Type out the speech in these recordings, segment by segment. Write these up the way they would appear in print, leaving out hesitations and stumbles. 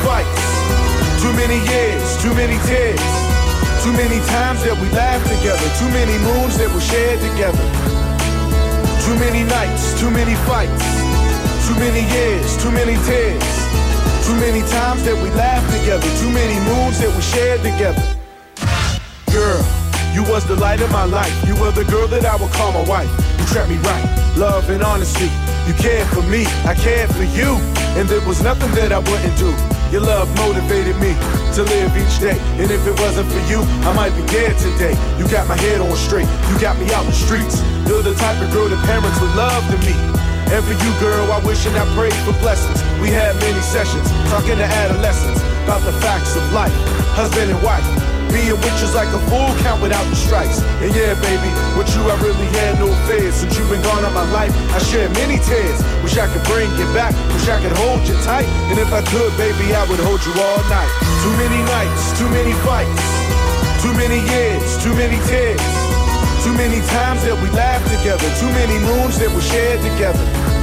fights, too many years, too many tears, too many times that we laughed together, too many moons that were shared together, too many nights, too many fights, too many years, too many tears, too many times that we laughed together, too many moons that we shared together. Girl, you was the light of my life. You were the girl that I would call my wife. You treated me right, love and honesty. You cared for me, I cared for you, and there was nothing that I wouldn't do. Your love motivated me to live each day, and if it wasn't for you, I might be dead today. You got my head on straight, you got me out in the streets. You're the type of girl that parents would love to meet. And for you, girl, I wish and I prayed for blessings. We had many sessions, talking to adolescents about the facts of life, husband and wife. Being with you's like a full count without the strikes. And yeah, baby, with you I really had no fears. Since you've been gone out my life, I shed many tears. Wish I could bring you back, wish I could hold you tight. And if I could, baby, I would hold you all night. Too many nights, too many fights, too many years, too many tears, too many times that we laughed together, too many moons that were shared together,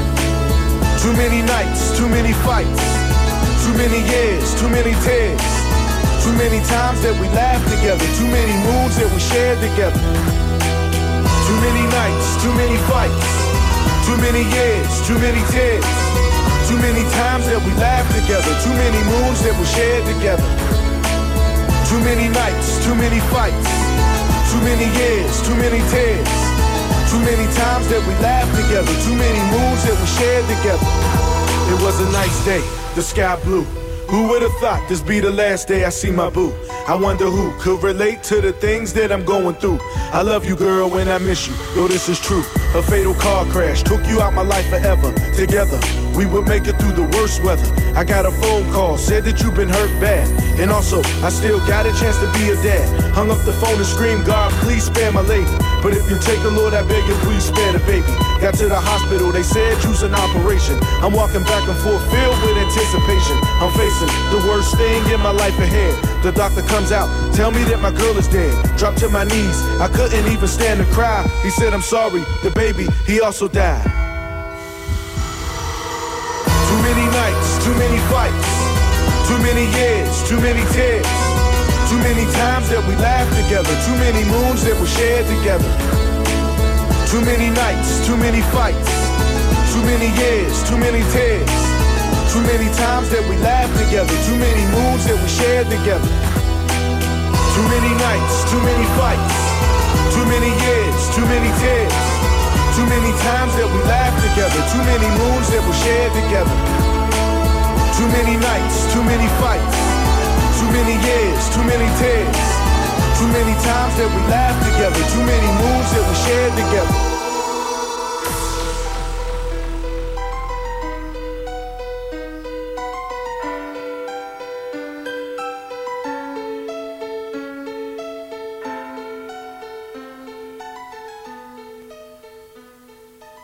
too many nights, too many fights, too many years, too many tears, too many times that we laughed together, too many moons that we shared together, too many nights, too many fights, too many years, too many tears, too many times that we laughed together, too many moons that we shared together, too many nights, too many fights, too many years, too many tears, too many times that we laughed together, too many moons that we shared together. It was a nice day, the sky blue. Who would've thought this be the last day I see my boo? I wonder who could relate to the things that I'm going through. I love you, girl, and I miss you. Yo, this is true. A fatal car crash took you out my life forever. Together, we would make it through the worst weather. I got a phone call, said that you've been hurt bad. And also, I still got a chance to be a dad. Hung up the phone and screamed, God, please spare my lady. But if you take the Lord, I beg you, please spare the baby. Got to the hospital, they said choose an operation. I'm walking back and forth, filled with anticipation. I'm facing the worst thing in my life ahead. The doctor comes out, tell me that my girl is dead. Dropped to my knees, I couldn't even stand to cry. He said, I'm sorry, the baby, he also died. Too many nights, too many fights, too many years, too many tears, too many times that we laughed together, too many moons that were shared together, too many nights, too many fights, too many years, too many tears, too many times that we laughed together, too many moons that we shared together, too many nights, too many fights, too many years, too many tears, too many times that we laughed together, too many moons that were shared together, too many nights, too many fights, too many years, too many tears, too many times that we laughed together, too many moons that we shared together.